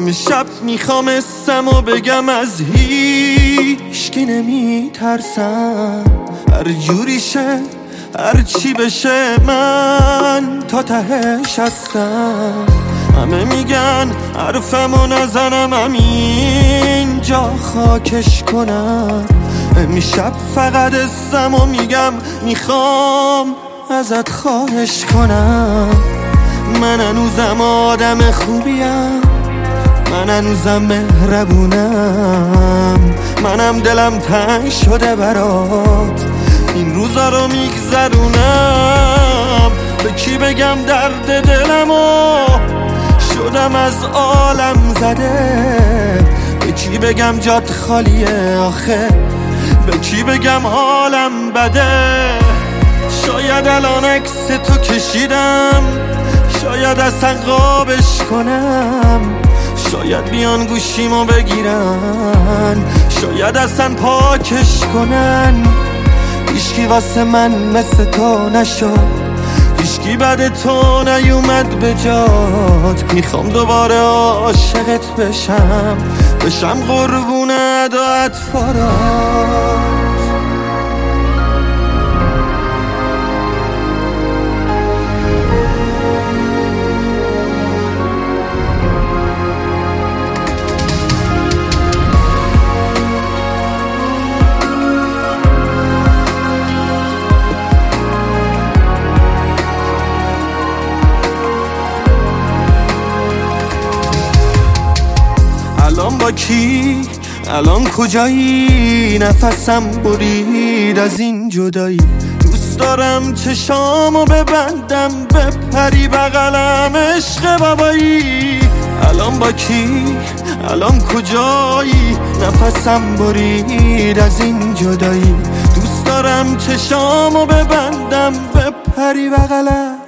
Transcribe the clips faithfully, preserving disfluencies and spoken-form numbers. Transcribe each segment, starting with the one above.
امشب میخوام اسم و بگم از هیچ که نمی ترسم، هر جوری شه هر چی بشه من تا تهش هستم. همه میگن حرفمو نزنم همین جا خاکش کنم، امشب فقط اسم و میگم میخوام ازت خواهش کنم. من هنوزم آدم خوبیم، من هنوزم مهربونم، منم دلم تنگ شده برات این روزا رو میگذرونم. به کی بگم درد دلمو شدم از عالم زده، به کی بگم جات خالیه آخه، به کی بگم حالم بده. شاید الان عکس تو کشیدم، شاید اصلا قابش کنم، شاید بیان گوشیمو بگیرن، شاید اصلا پاکش کنن. هیچکی واسه من مثل تو نشد، هیچکی بعد تو نیومد به جات. میخوام دوباره عاشقت بشم، بشم قربون ادات فارات. الان با کی؟ الان کجایی؟ نفسم برید از این جدایی. دوست دارم چشامو ببندم بپری بغلم عشق بابایی. الان با کی؟ الان کجایی؟ نفسم برید از این جدایی. دوست دارم چشامو ببندم بپری بغلم.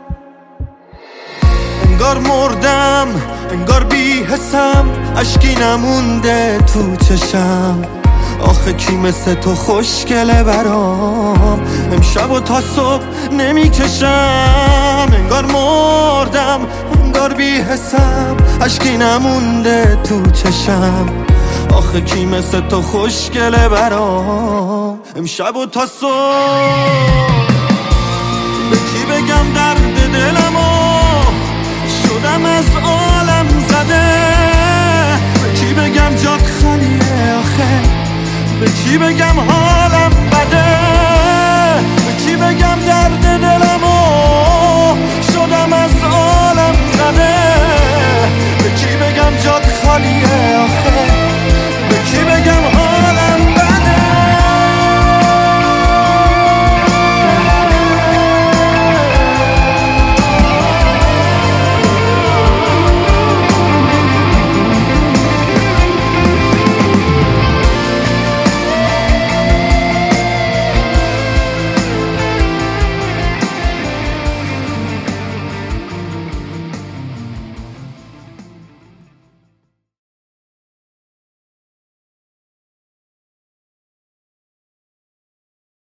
انگار مردم، انگار بی حسم، اشکی نمونده تو چشم. آخه کی مثل تو خوشگله برام، امشب و تا صبح نمی کشم. انگار مردم، انگار بی حسم، اشکی نمونده تو چشم. آخه کی مثل تو خوشگله برام، امشب و تا صبح. به کی بگم درد دلمو شدم از عالم زده، به کی بگم جات خالیه آخه، به کی بگم حالم بده، به کی بگم درد